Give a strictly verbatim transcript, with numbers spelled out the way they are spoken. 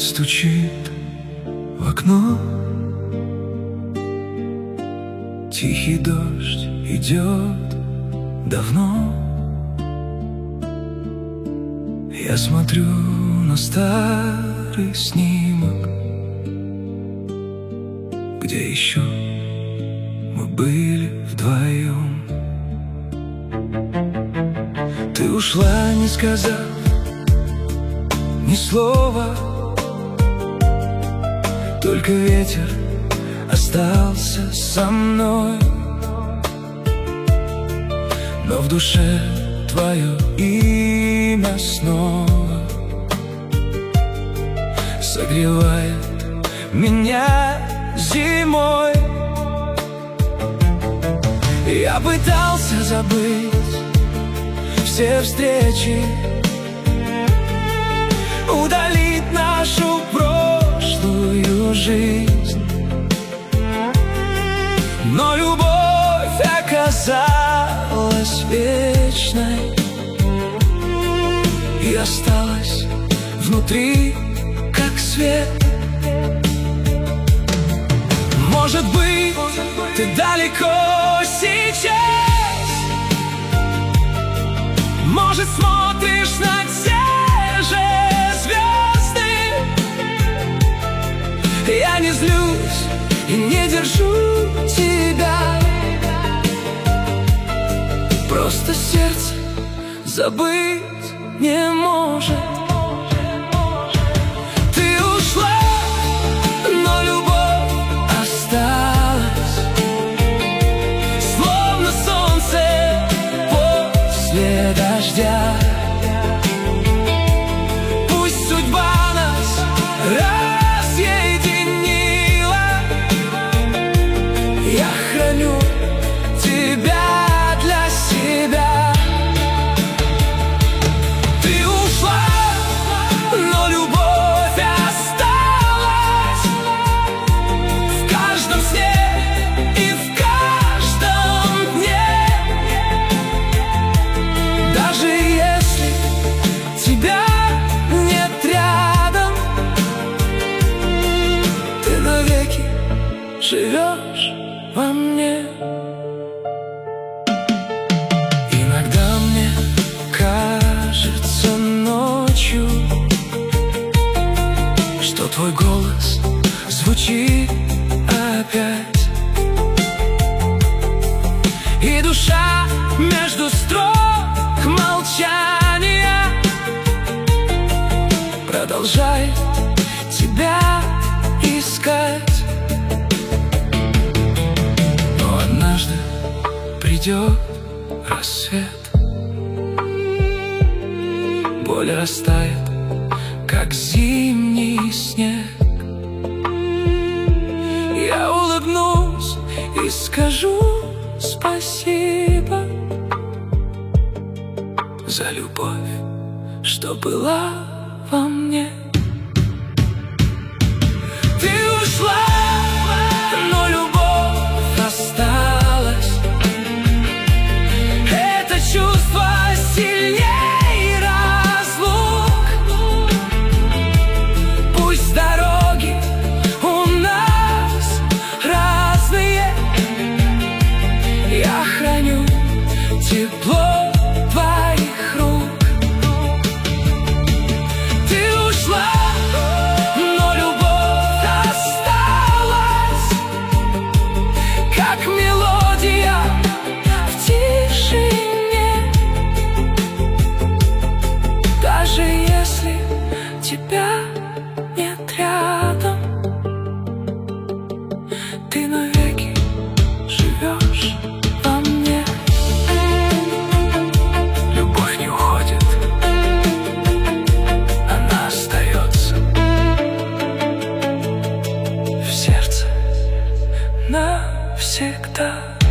стучит в окно. Тихий дождь идет давно. Я смотрю на старый снимок, где еще мы были вдвоем. Ты ушла, не сказав ни слова, только ветер остался со мной. Но в душе твое имя снова согревает меня зимой. Я пытался забыть все встречи, удалить нашу прошлую жизнь, но любовь оказалась вечной и осталась внутри, как свет. Может быть, ты далеко сейчас, может, смотришь на те же звезды. Я не злюсь и не держу тебя, просто сердце забыть не может. Ты ушла, но любовь осталась, словно солнце после дождя. Пусть судьба нас разъединила, я храню тебя для себя. Ты ушла, но любовь осталась в каждом сне и в каждом дне. Даже если тебя нет рядом, ты навеки живешь во мне. Иногда мне кажется ночью, что твой голос звучит опять, и душа между строк молчания продолжает тебя искать. Но однажды придет рассвет, боль растает, как зимний снег. Я улыбнусь и скажу спасибо за любовь, что была во мне. Ты ушла, но любовь осталась. Это чувство сильнее разлук. Пусть дороги у нас разные, я храню тепло твоих рук. Ты ушла, но любовь осталась, как мелодия в тишине. Даже если тебя нет рядом, ты навеки живешь во мне. Любовь не уходит, она остается в сердце навсегда.